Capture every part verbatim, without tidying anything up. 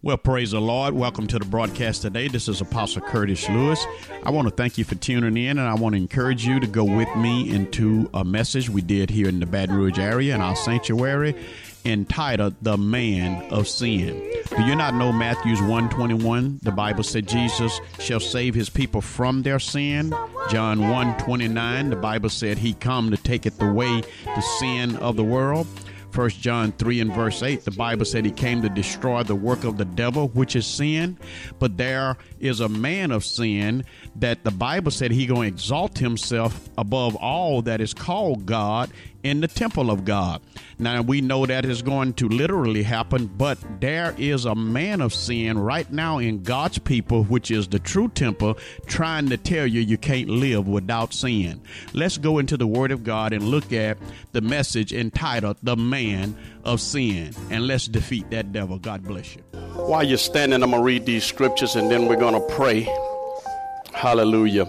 Well, praise the Lord. Welcome to the broadcast today. This is Apostle Curtis Lewis. I want to thank you for tuning in, and I want to encourage you to go with me into a message we did here in the Baton Rouge area in our sanctuary entitled The Man of Sin. Do you not know Matthew one twenty-one? The Bible said Jesus shall save his people from their sin. John one twenty-nine, the Bible said he come to taketh away the sin of the world. First John three and verse eight, the Bible said he came to destroy the work of the devil, which is sin. But there is a man of sin that the Bible said he going to exalt himself above all that is called God in the temple of God. Now, we know that is going to literally happen, but there is a man of sin right now in God's people, which is the true temple, trying to tell you you can't live without sin. Let's go into the Word of God and look at the message entitled The Man of Sin, and let's defeat that devil. God bless you. While you're standing, I'm going to read these scriptures, and then we're going to pray. Hallelujah.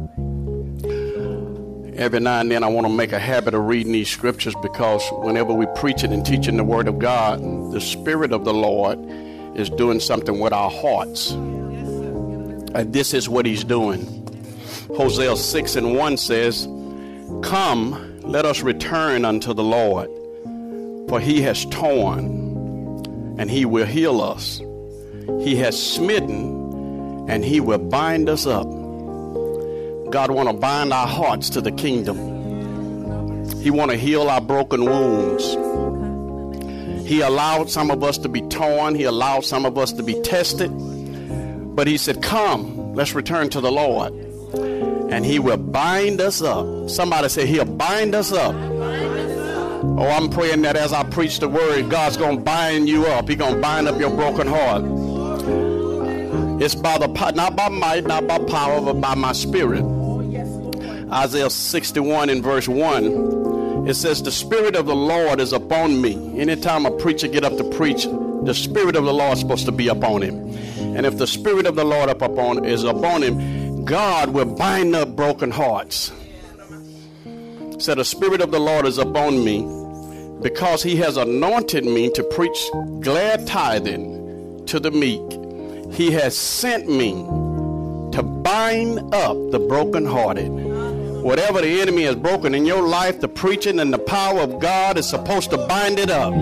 Every now and then I want to make a habit of reading these scriptures, because whenever we preach it and teaching the Word of God, the Spirit of the Lord is doing something with our hearts. And this is what he's doing. Hosea six and one says, "Come, let us return unto the Lord, for he has torn, and he will heal us. He has smitten, and he will bind us up." God want to bind our hearts to the kingdom. He want to heal our broken wounds. He allowed some of us to be torn. He allowed some of us to be tested. But he said, come, let's return to the Lord, and he will bind us up. Somebody say, he'll bind us up. Oh, I'm praying that as I preach the word, God's going to bind you up. He's going to bind up your broken heart. It's by the not by might, not by power, but by my spirit. Isaiah sixty-one in verse one, it says, the Spirit of the Lord is upon me. Anytime a preacher get up to preach, the Spirit of the Lord is supposed to be upon him. And if the Spirit of the Lord up upon is upon him, God will bind up broken hearts. So the Spirit of the Lord is upon me, because he has anointed me to preach glad tidings to the meek. He has sent me to bind up the brokenhearted. Whatever the enemy has broken in your life, the preaching and the power of God is supposed to bind it up.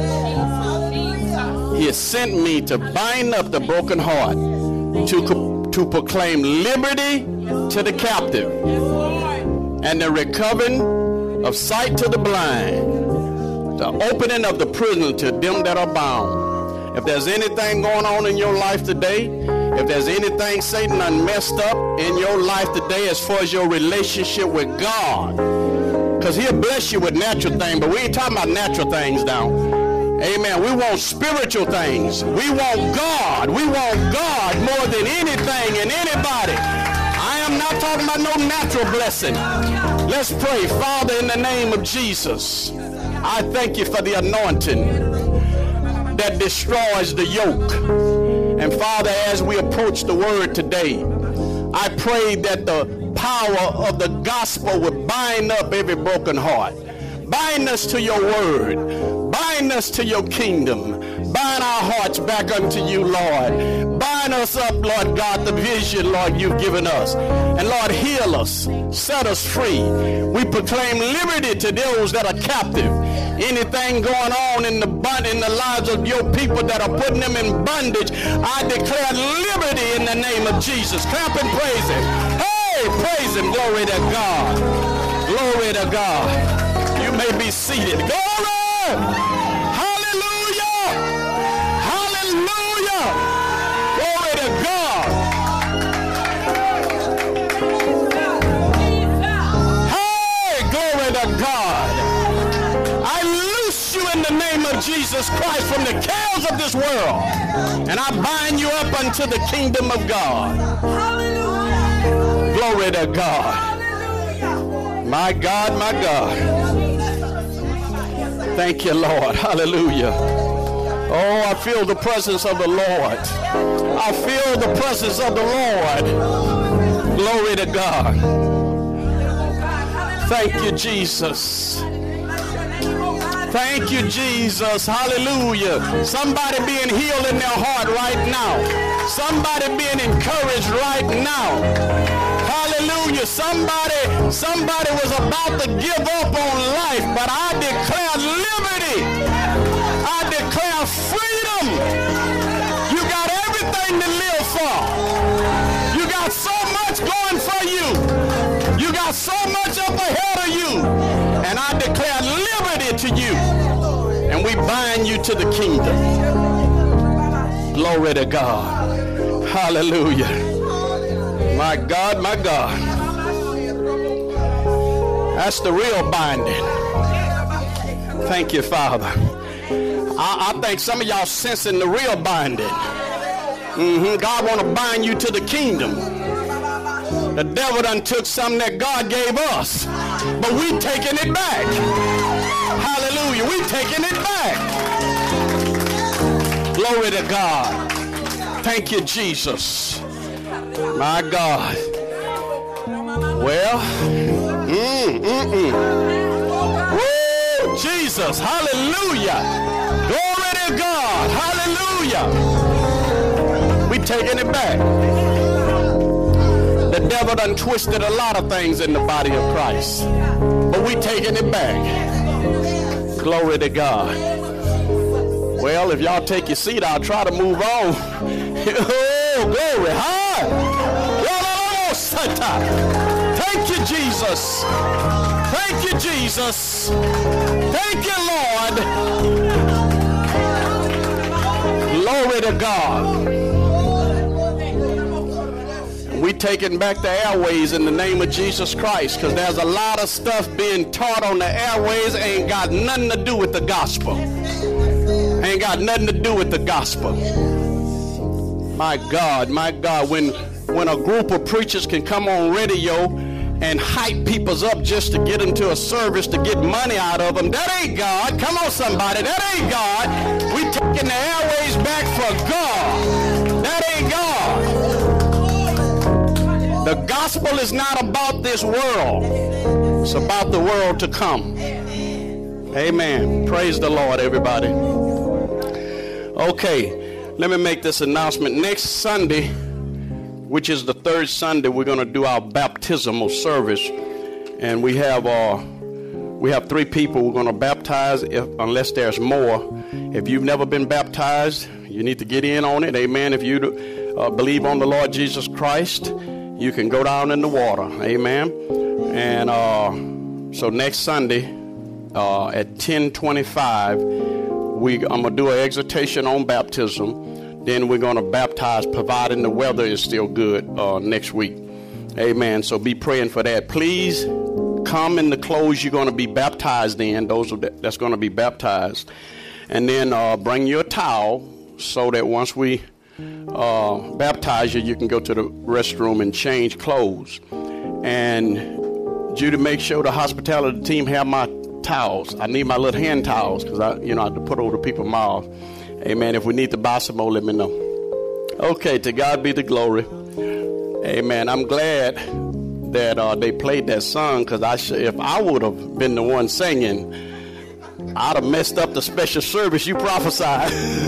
He has sent me to bind up the broken heart, to, to proclaim liberty to the captive, and the recovering of sight to the blind, the opening of the prison to them that are bound. If there's anything going on in your life today, if there's anything Satan done messed up in your life today as far as your relationship with God, because he'll bless you with natural things, but we ain't talking about natural things now. Amen. We want spiritual things. We want God. We want God more than anything and anybody. I am not talking about no natural blessing. Let's pray. Father, in the name of Jesus, I thank you for the anointing that destroys the yoke. And Father, as we approach the word today, I pray that the power of the gospel would bind up every broken heart. Bind us to your word. Bind us to your kingdom. Bind our hearts back unto you, Lord. Bind us up, Lord God, the vision, Lord, you've given us. And Lord, heal us. Set us free. We proclaim liberty to those that are captive. Anything going on in the in the lives of your people that are putting them in bondage, I declare liberty in the name of Jesus. Clap and praise him. Hey, praise him. Glory to God. Glory to God. You may be seated. Glory. Hallelujah. Hallelujah. Glory to God. Hey, glory to God. In the name of Jesus Christ from the cares of this world, and I bind you up unto the kingdom of God. Hallelujah. Glory to God. Hallelujah. My God, my God. Thank you, Lord. Hallelujah. Oh, I feel the presence of the Lord. I feel the presence of the Lord. Glory to God. Thank you, Jesus. Thank you, Jesus. Hallelujah. Somebody being healed in their heart right now. Somebody being encouraged right now. Hallelujah. Somebody, somebody was about to give up on life, but I declare liberty. I declare freedom. You got everything to live for. You got so much going for you. You got so much up ahead of you. And I declare liberty to you. And we bind you to the kingdom. Glory to God. Hallelujah. My God, my God. That's the real binding. Thank you, Father. I, I think some of y'all sensing the real binding. Mm-hmm. God want to bind you to the kingdom. The devil done took something that God gave us, but we taking it back. Hallelujah. We taking it back. Glory to God. Thank you, Jesus. My God. Well, mm, mm, mm. Woo, Jesus. Hallelujah. Glory to God. Hallelujah. We taking it back. The devil done twisted a lot of things in the body of Christ, but we taking it back. Glory to God. Well, if y'all take your seat, I'll try to move on. Oh, glory. Hi. Thank you, Jesus. Thank you, Jesus. Thank you, Lord. Glory to God. We taking back the airways in the name of Jesus Christ, because there's a lot of stuff being taught on the airways ain't got nothing to do with the gospel. Ain't got nothing to do with the gospel. My God, my God, when when a group of preachers can come on radio and hype peoples up just to get them to a service to get money out of them, that ain't God. Come on, somebody, that ain't God. We taking the airways back for God. That ain't God. The gospel is not about this world. It's about the world to come. Amen. Praise the Lord, everybody. Okay, let me make this announcement. Next Sunday, which is the third Sunday, we're going to do our baptismal service. And we have uh, we have three people we're going to baptize, if, unless there's more. If you've never been baptized, you need to get in on it. Amen. If you uh, believe on the Lord Jesus Christ, you can go down in the water. Amen. And uh, so next Sunday uh, at ten twenty-five, we, I'm going to do an exhortation on baptism. Then we're going to baptize, providing the weather is still good uh, next week. Amen. So be praying for that. Please come in the clothes you're going to be baptized in, those that's going to be baptized. And then uh, bring your towel so that once we uh, baptize you, you can go to the restroom and change clothes. And Judy, make sure the hospitality team have my towels. I need my little hand towels because I, you know, I have to put over people's mouths. Amen. If we need to buy some more, let me know. Okay, to God be the glory. Amen. I'm glad that uh, they played that song, because I sh- if I would have been the one singing, I'd have messed up the special service you prophesied.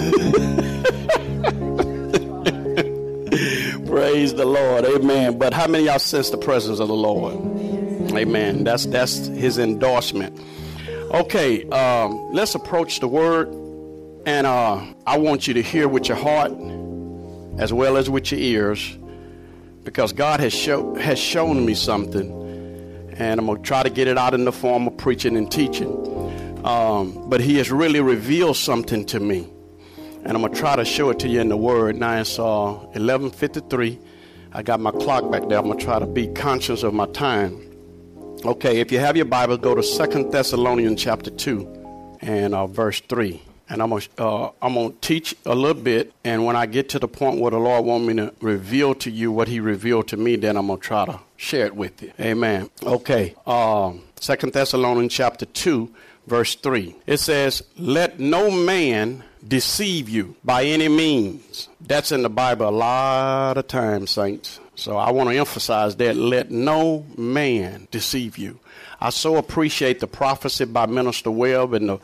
Praise the Lord. Amen. But how many of y'all sense the presence of the Lord? Amen. That's that's his endorsement. Okay, um, let's approach the word. And uh, I want you to hear with your heart as well as with your ears, because God has, show, has shown me something, and I'm going to try to get it out in the form of preaching and teaching. Um, but he has really revealed something to me, and I'm going to try to show it to you in the word. Now it's uh, eleven fifty-three. I got my clock back there. I'm going to try to be conscious of my time. Okay, if you have your Bible, go to Second Thessalonians chapter two and uh, verse three. And I'm going uh, I'm going to teach a little bit, and when I get to the point where the Lord wants me to reveal to you what he revealed to me, then I'm going to try to share it with you. Amen. Okay, um, Second Thessalonians chapter two, verse three. It says, "Let no man deceive you by any means." That's in the Bible a lot of times, saints. So I want to emphasize that. Let no man deceive you. I so appreciate the prophecy by Minister Webb and the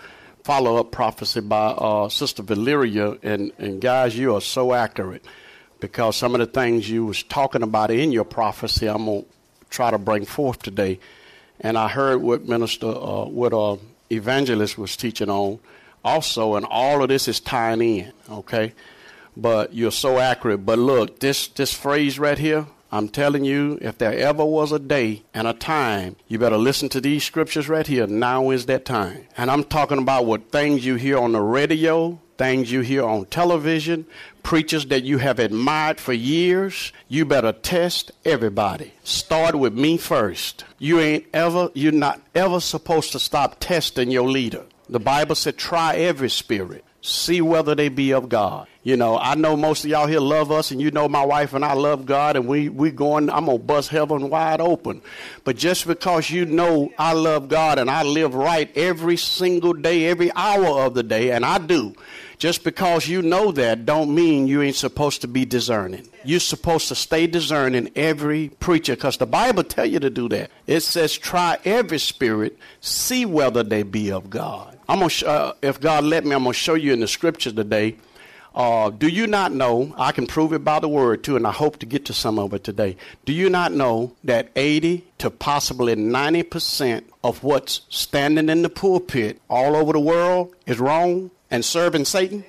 follow-up prophecy by uh, Sister Valeria. And, and guys, you are so accurate, because some of the things you was talking about in your prophecy, I'm going to try to bring forth today. And I heard what Minister, uh, what uh, Evangelist was teaching on also, and all of this is tying in, okay? But you're so accurate. But look, this, this phrase right here, I'm telling you, if there ever was a day and a time, you better listen to these scriptures right here. Now is that time. And I'm talking about what things you hear on the radio, things you hear on television, preachers that you have admired for years. You better test everybody. Start with me first. You ain't ever, you're not ever supposed to stop testing your leader. The Bible said, try every spirit. See whether they be of God. You know, I know most of y'all here love us, and you know my wife and I love God, and we we going, I'm going to bust heaven wide open. But just because you know I love God and I live right every single day, every hour of the day, and I do, just because you know that don't mean you ain't supposed to be discerning. You're supposed to stay discerning every preacher, because the Bible tell you to do that. It says, try every spirit, see whether they be of God. I'm gonna sh- uh, if God let me, I'm going to show you in the scriptures today. Uh, do you not know, I can prove it by the word too, and I hope to get to some of it today. Do you not know that eighty to possibly ninety percent of what's standing in the pulpit all over the world is wrong and serving Satan?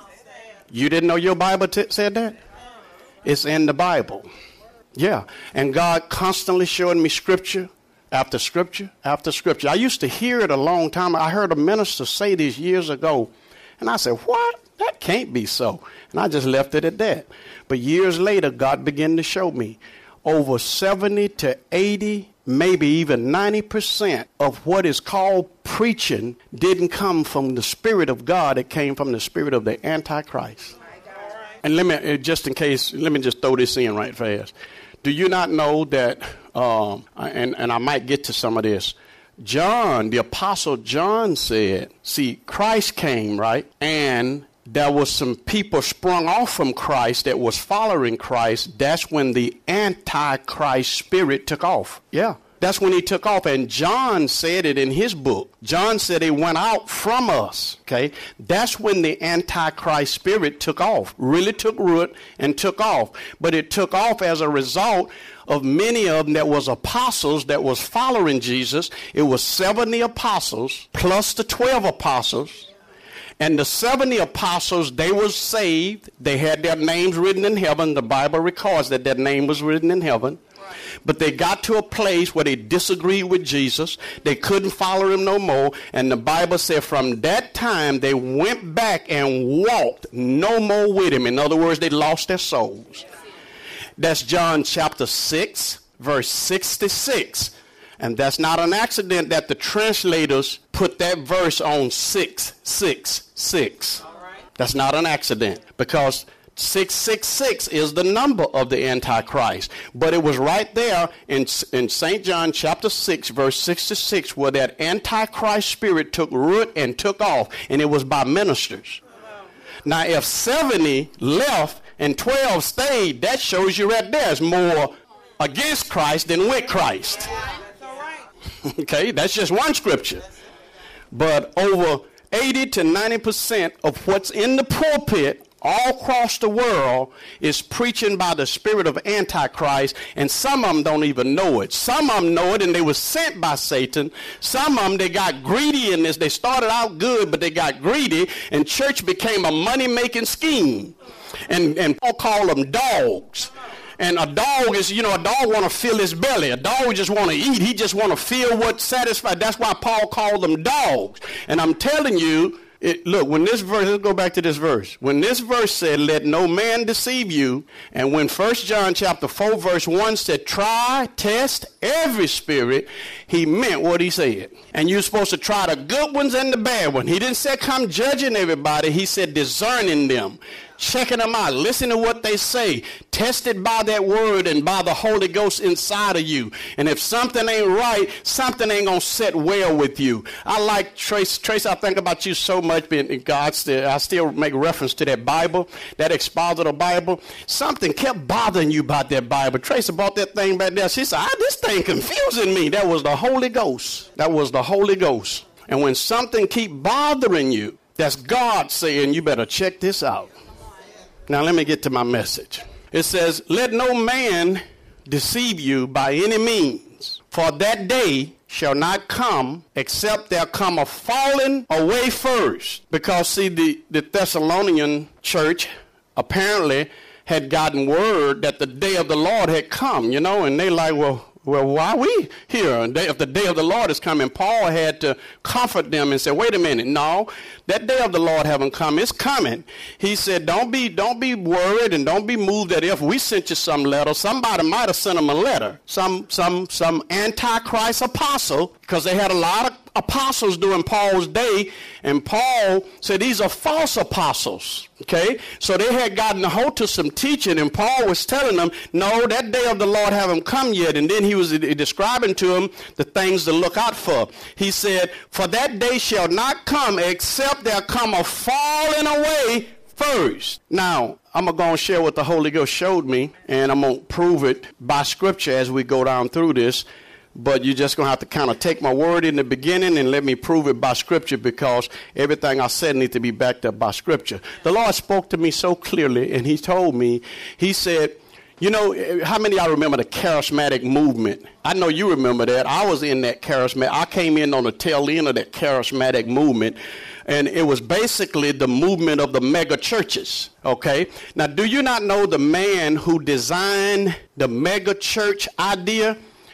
You didn't know your Bible t- said that? It's in the Bible. Yeah. And God constantly showing me scripture after scripture after scripture. I used to hear it a long time. I heard a minister say this years ago, and I said, what? That can't be so. And I just left it at that. But years later, God began to show me over seventy to eighty, maybe even ninety percent of what is called preaching didn't come from the Spirit of God. It came from the spirit of the Antichrist. And let me, just in case, let me just throw this in right fast. Do you not know that, um, and, and I might get to some of this, John, the Apostle John said, see, Christ came, right? And there was some people sprung off from Christ that was following Christ. That's when the Antichrist spirit took off. Yeah, that's when he took off. And John said it in his book. John said it went out from us. Okay, that's when the Antichrist spirit took off, really took root and took off. But it took off as a result of many of them that was apostles that was following Jesus. It was seventy apostles plus the twelve apostles. And the seventy apostles, they were saved. They had their names written in heaven. The Bible records that their name was written in heaven. But they got to a place where they disagreed with Jesus. They couldn't follow him no more. And the Bible said from that time, they went back and walked no more with him. In other words, they lost their souls. That's John chapter six, verse sixty-six. And that's not an accident that the translators put that verse on six six six. All right. That's not an accident, because six six six is the number of the Antichrist. But it was right there in, in Saint John chapter six, verse sixty-six, where that Antichrist spirit took root and took off, and it was by ministers. Now, if seventy left and twelve stayed, that shows you right there is more against Christ than with Christ. Okay, that's just one scripture. But over eighty to ninety percent of what's in the pulpit all across the world is preaching by the spirit of Antichrist, and some of them don't even know it. Some of them know it, and they were sent by Satan. Some of them, they got greedy in this. They started out good, but they got greedy, and church became a money-making scheme. And, and Paul called them dogs. And a dog is, you know, a dog want to fill his belly. A dog just want to eat. He just want to feel what satisfied. That's why Paul called them dogs. And I'm telling you, it, look, when this verse, let's go back to this verse. When this verse said, let no man deceive you, and when First John chapter four, verse one said, try, test every spirit, he meant what he said. And you're supposed to try the good ones and the bad ones. He didn't say come judging everybody. He said discerning them, checking them out, listen to what they say, tested by that word and by the Holy Ghost inside of you. And if something ain't right, something ain't going to sit well with you. I like Trace. Trace, I think about you so much, and God still, I still make reference to that Bible, that expositor Bible. Something kept bothering you about that Bible. Trace bought that thing back there. She said, ah, this thing confusing me. That was the Holy Ghost. That was the Holy Ghost. And when something keep bothering you, that's God saying, you better check this out. Now let me get to my message. It says, let no man deceive you by any means, for that day shall not come except there come a falling away first. Because see, the, the Thessalonian church apparently had gotten word that the day of the Lord had come, you know, and they like, well, well, why are we here? And they, if the day of the Lord is coming, Paul had to comfort them and say, wait a minute, no, that day of the Lord haven't come. It's coming. He said, don't be, don't be worried and don't be moved that if we sent you some letter, somebody might have sent them a letter, some, some, some antichrist apostle, because they had a lot of apostles during Paul's day, and Paul said these are false apostles, okay? So they had gotten a hold to some teaching, and Paul was telling them, no, that day of the Lord haven't come yet. And then he was describing to them the things to look out for. He said, for that day shall not come except there come a falling away first. Now, I'm going to go and share what the Holy Ghost showed me, and I'm going to prove it by scripture as we go down through this. But you're just going to have to kind of take my word in the beginning and let me prove it by scripture, because everything I said needs to be backed up by scripture. The Lord spoke to me so clearly, and he told me, he said, you know, how many of y'all remember the charismatic movement? I know you remember that. I was in that charismatic. I came in on the tail end of that charismatic movement, and it was basically the movement of the mega churches, okay? Now, do you not know the man who designed the mega church idea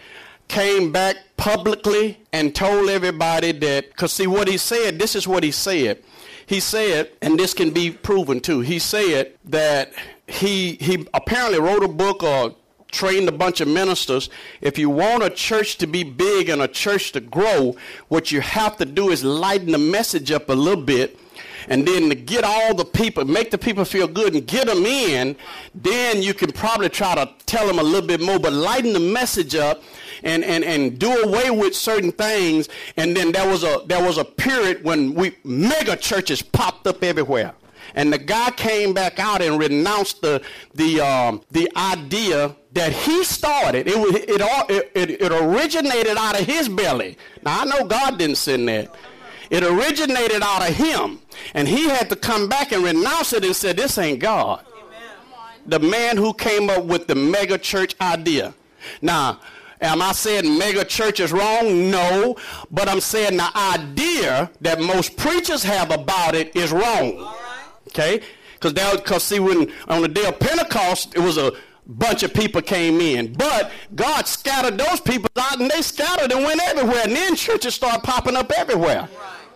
came back publicly and told everybody that, because see what he said, this is what he said. He said, and this can be proven too, he said that he he apparently wrote a book or trained a bunch of ministers. If you want a church to be big and a church to grow, what you have to do is lighten the message up a little bit. And then to get all the people, make the people feel good and get them in, then you can probably try to tell them a little bit more, but lighten the message up and, and, and do away with certain things. And then there was a there was a period when we mega churches popped up everywhere. And the guy came back out and renounced the the um, the idea that he started. It was it all it, it, it originated out of his belly. Now I know God didn't send that. It originated out of him, and he had to come back and renounce it and say, this ain't God. Amen. The man who came up with the mega church idea. Now, am I saying mega church is wrong? No, but I'm saying the idea that most preachers have about it is wrong. All right. Okay? Because because see, when on the day of Pentecost, it was a bunch of people came in, but God scattered those people out, and they scattered and went everywhere, and then churches started popping up everywhere.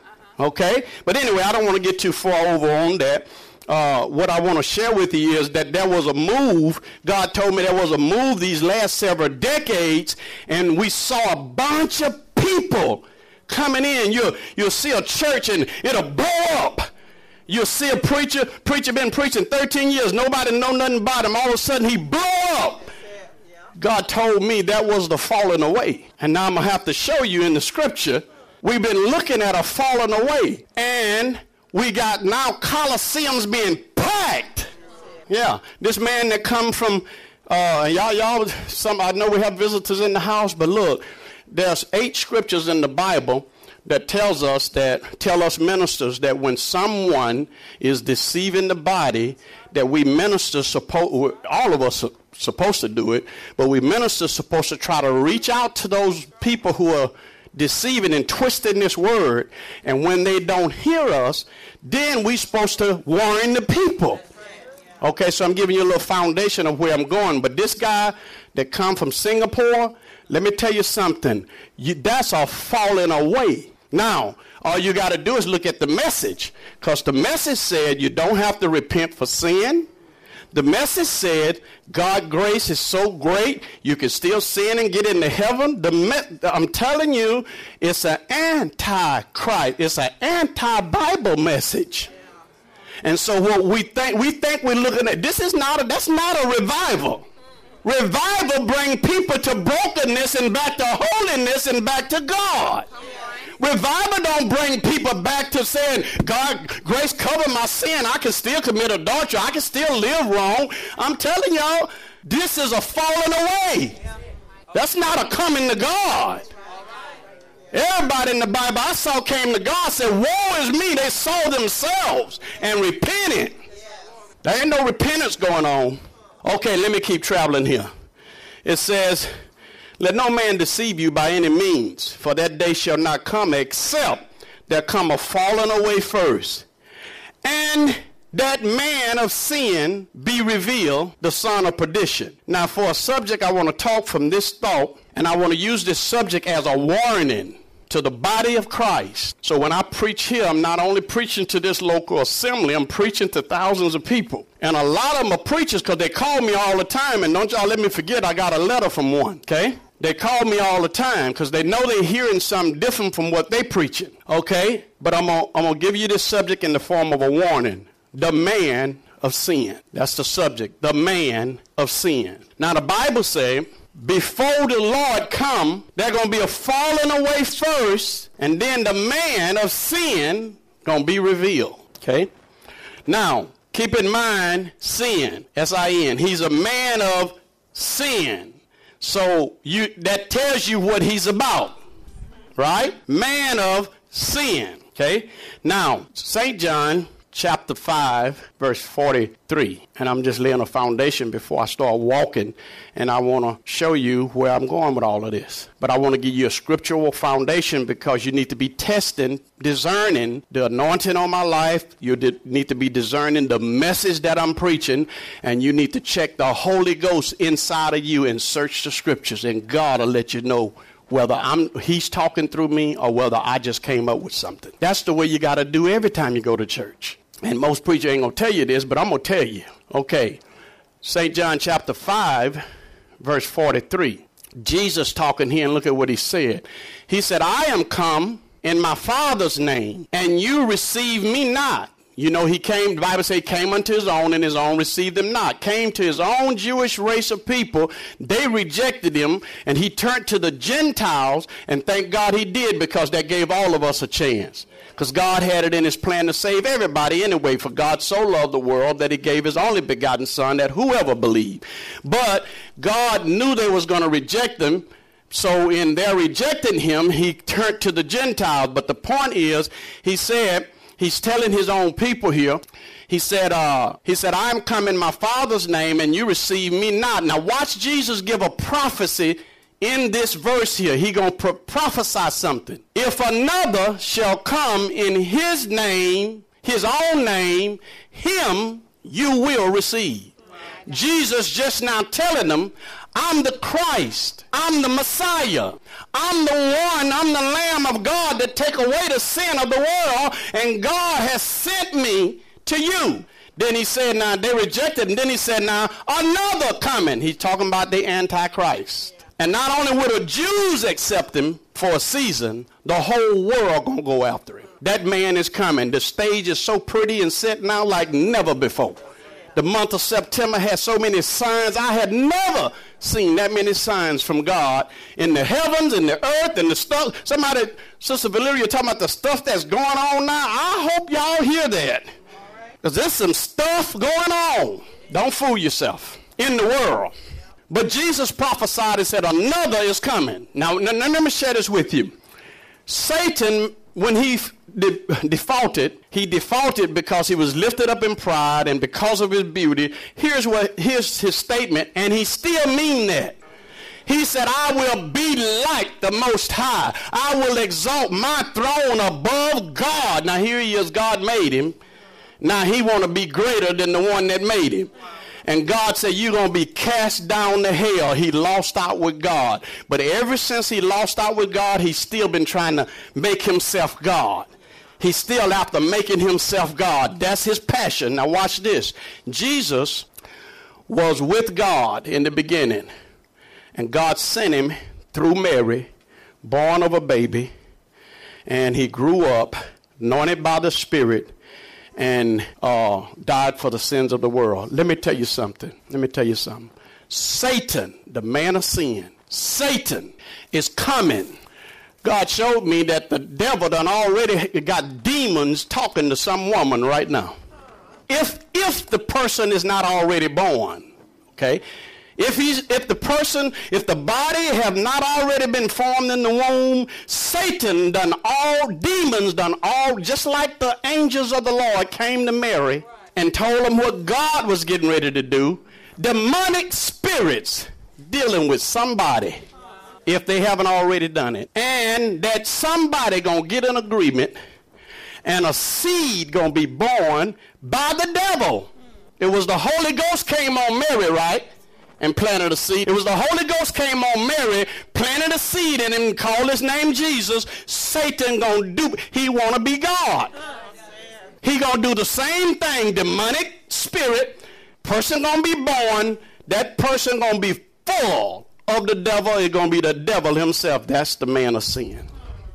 Okay, but anyway, I don't want to get too far over on that. Uh, what I want to share with you is that there was a move. God told me there was a move these last several decades, and we saw a bunch of people coming in. You you'll see a church and it'll blow up. You'll see a preacher, preacher been preaching thirteen years, nobody know nothing about him. All of a sudden he blew up. God told me that was the falling away. And now I'm going to have to show you in the scripture, we've been looking at a falling away. And we got now coliseums being packed. Yeah, this man that come from, uh, y'all, y'all, some, I know we have visitors in the house, but look, there's eight scriptures in the Bible that tells us that, tell us ministers that when someone is deceiving the body, that we ministers, supposed, all of us are supposed to do it, but we ministers supposed to try to reach out to those people who are deceiving and twisting this word. And when they don't hear us, then we supposed to warn the people. Okay, so I'm giving you a little foundation of where I'm going. But this guy that come from Singapore, let me tell you something. You, that's a falling away. Now, all you got to do is look at the message, because the message said you don't have to repent for sin. The message said God's grace is so great you can still sin and get into heaven. The me- I'm telling you, it's an anti-Christ. It's an anti-Bible message. And so what we think, we think we're looking at, this is not a, that's not a revival. Revival bring people to brokenness and back to holiness and back to God. Revival don't bring people back to saying, God, grace cover my sin. I can still commit adultery. I can still live wrong. I'm telling y'all, this is a falling away. That's not a coming to God. Everybody in the Bible I saw came to God said, woe is me. They saw themselves and repented. There ain't no repentance going on. Okay, let me keep traveling here. It says, let no man deceive you by any means, for that day shall not come except there come a falling away first, and that man of sin be revealed, the son of perdition. Now, for a subject, I want to talk from this thought, and I want to use this subject as a warning to the body of Christ. So when I preach here, I'm not only preaching to this local assembly, I'm preaching to thousands of people. And a lot of them are preachers because they call me all the time, and don't y'all let me forget, I got a letter from one, okay? They call me all the time because they know they're hearing something different from what they preaching, okay? But I'm going I'm to give you this subject in the form of a warning. The man of sin. That's the subject. The man of sin. Now the Bible says, before the Lord come, there's going to be a falling away first, and then the man of sin going to be revealed, okay? Now, keep in mind, sin, S I N. He's a man of sin. So you that tells you what he's about, right? Man of sin, okay? Now, Saint John chapter five, verse forty-three. And I'm just laying a foundation before I start walking, and I want to show you where I'm going with all of this. But I want to give you a scriptural foundation because you need to be testing, discerning the anointing on my life. You need to be discerning the message that I'm preaching, and you need to check the Holy Ghost inside of you and search the scriptures, and God will let you know whether I'm he's talking through me or whether I just came up with something. That's the way you got to do every time you go to church. And most preachers ain't going to tell you this, but I'm going to tell you. Okay, Saint John chapter five, verse forty-three. Jesus talking here, and look at what he said. He said, I am come in my Father's name, and you receive me not. You know, he came, the Bible says he came unto his own, and his own received him not. Came to his own Jewish race of people. They rejected him, and he turned to the Gentiles, and thank God he did, because that gave all of us a chance. Because God had it in his plan to save everybody anyway. For God so loved the world that he gave his only begotten son, that whoever believed. But God knew they was going to reject him. So in their rejecting him, he turned to the Gentiles. But the point is, he said, he's telling his own people here, he said, uh, he said, I am come in my Father's name, and you receive me not. Now watch Jesus give a prophecy in this verse here. He gonna pro- prophesy something. If another shall come in his name, his own name, him you will receive. Jesus just now telling them, I'm the Christ. I'm the Messiah. I'm the one, I'm the Lamb of God that take away the sin of the world, and God has sent me to you. Then he said, now they rejected, and then he said, now another coming. He's talking about the Antichrist. And not only will the Jews accept him for a season, the whole world gonna go after him. That man is coming. The stage is so pretty and set now like never before. The month of September has so many signs. I had never seen that many signs from God in the heavens and the earth and the stuff. Somebody, Sister Valeria, talking about the stuff that's going on now. I hope y'all hear that. Because there's some stuff going on. Don't fool yourself in the world. But Jesus prophesied and said, another is coming. Now, now let me share this with you. Satan, when he de- defaulted, he defaulted because he was lifted up in pride and because of his beauty. Here's what here's his statement, and he still mean that. He said, I will be like the Most High. I will exalt my throne above God. Now here he is, God made him. Now he want to be greater than the one that made him. And God said, you're going to be cast down to hell. He lost out with God. But ever since he lost out with God, he's still been trying to make himself God. He's still after making himself God. That's his passion. Now watch this. Jesus was with God in the beginning. And God sent him through Mary, born of a baby. And he grew up, anointed by the Spirit, and uh, died for the sins of the world. Let me tell you something. Let me tell you something. Satan, the man of sin, Satan is coming. God showed me that the devil done already got demons talking to some woman right now. If if the person is not already born, okay? If he's, if the person, if the body have not already been formed in the womb, Satan done all, demons done all, just like the angels of the Lord came to Mary and told them what God was getting ready to do. Demonic spirits dealing with somebody, if they haven't already done it. And that somebody gonna get an agreement and a seed gonna be born by the devil. It was the Holy Ghost came on Mary, right? And planted a seed. It was the Holy Ghost came on Mary, planted a seed in him, and called his name Jesus. Satan gonna do, he wanna be God. He gonna do the same thing. Demonic spirit, person gonna be born, that person gonna be full of the devil. It's gonna be the devil himself. That's the man of sin.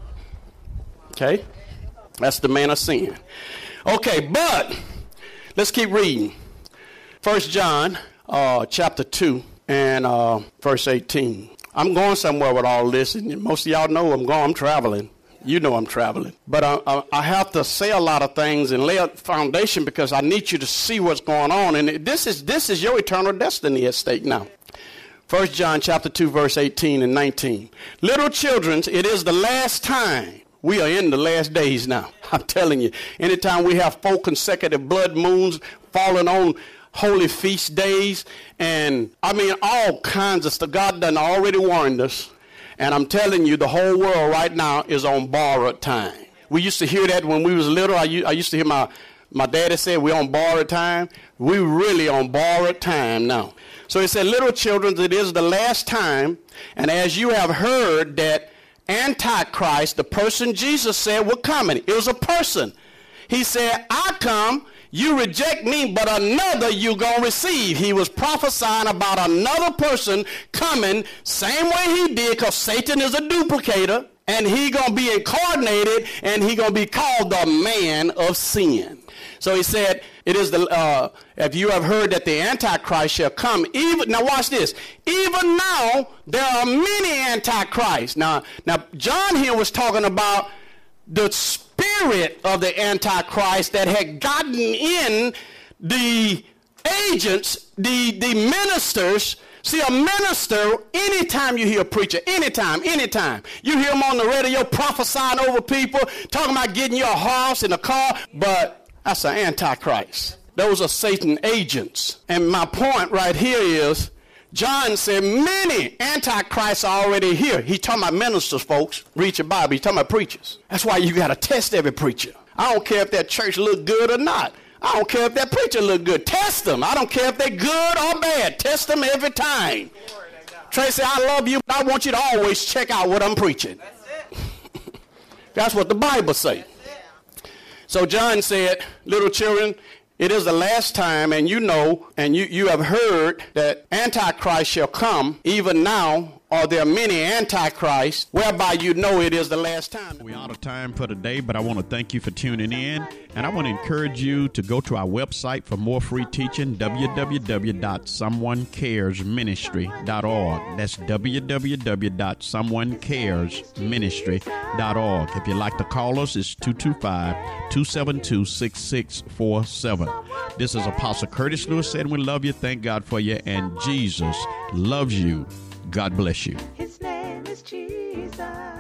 Okay? That's the man of sin. Okay, but let's keep reading. First John Uh, chapter two and uh, verse eighteen. I'm going somewhere with all this, and most of y'all know I'm going. I'm traveling. You know I'm traveling. But I, I, I have to say a lot of things and lay a foundation because I need you to see what's going on. And this is this is your eternal destiny at stake now. First John chapter two, verse eighteen and nineteen. Little children, it is the last time. We are in the last days now. I'm telling you. Anytime we have four consecutive blood moons falling on holy feast days, and I mean all kinds of stuff. God done already warned us, and I'm telling you, the whole world right now is on borrowed time. We used to hear that when we was little. I, I used to hear my, my daddy say we're on borrowed time. We really on borrowed time now. So he said, little children, it is the last time, and as you have heard that Antichrist, the person Jesus said was coming, it was a person. He said, I come. You reject me, but another you gonna receive. He was prophesying about another person coming, same way he did, because Satan is a duplicator, and he gonna be incarnated, and he gonna be called the man of sin. So he said, it is the, uh, if you have heard that the Antichrist shall come, even, now watch this, even now there are many Antichrists. Now, now John here was talking about the spirit of the Antichrist that had gotten in the agents, the, the ministers. See, a minister, anytime you hear a preacher, anytime, anytime, you hear him on the radio prophesying over people, talking about getting you a house and a car, but that's an Antichrist. Those are Satan agents. And my point right here is, John said many antichrists are already here. He's talking about ministers, folks. Read your Bible. He's talking about preachers. That's why you got to test every preacher. I don't care if that church look good or not. I don't care if that preacher look good. Test them. I don't care if they're good or bad. Test them every time. Tracy, I love you, but I want you to always check out what I'm preaching. That's what the Bible says. So John said, little children, it is the last time, and you know, and you, you have heard that Antichrist shall come. Even now are there many Antichrists, whereby you know it is the last time. We're out of time for today, but I want to thank you for tuning in. And I want to encourage you to go to our website for more free teaching, w w w dot someone cares ministry dot org. That's w w w dot someone cares ministry dot org. If you'd like to call us, it's two two five, two seven two, six six four seven. This is Apostle Curtis Lewis saying we love you, thank God for you, and Jesus loves you. God bless you. His name is Jesus.